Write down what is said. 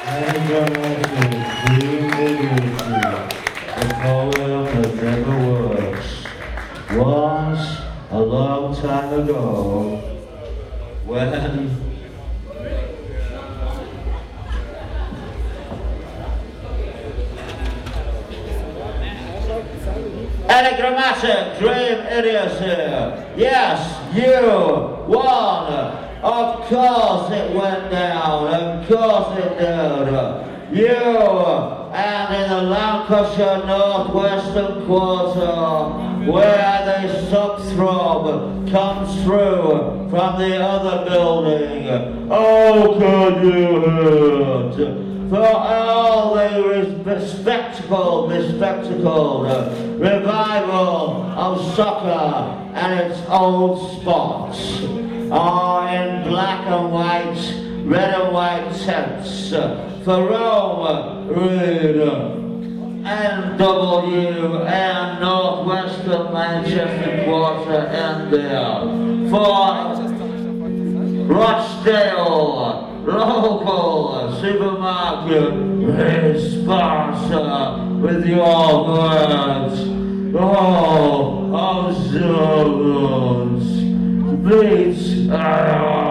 The poem that never works. Once, a long time ago, when Enigmatic Dream Idiocy. Yes, you won. Of course it went down. Of course it did. You and in the Lancashire Northwestern Quarter, where the subthrob comes through from the other building. Oh, could you hurt? For all the bespectacled revival of soccer and its old spots are in black and white, red and white tents for Rome, Reed, NW and Northwestern Manchester Quarter and there for Rochdale local supermarket sponsor with your words. Oh, observance beats